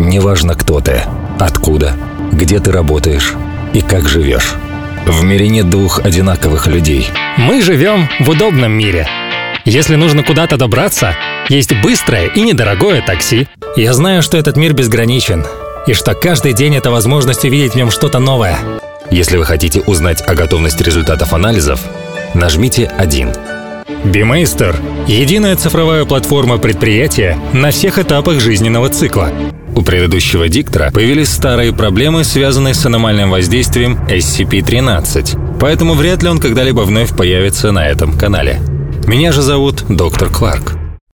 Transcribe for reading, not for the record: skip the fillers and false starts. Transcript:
Неважно, кто ты, откуда, где ты работаешь и как живешь. В мире нет двух одинаковых людей. Мы живем в удобном мире. Если нужно куда-то добраться, есть быстрое и недорогое такси. Я знаю, что этот мир безграничен, и что каждый день — это возможность увидеть в нем что-то новое. Если вы хотите узнать о готовности результатов анализов, нажмите 1. BeMeister – единая цифровая платформа предприятия на всех этапах жизненного цикла. У предыдущего диктора появились старые проблемы, связанные с аномальным воздействием SCP-13, поэтому вряд ли он когда-либо вновь появится на этом канале. Меня же зовут доктор Кларк.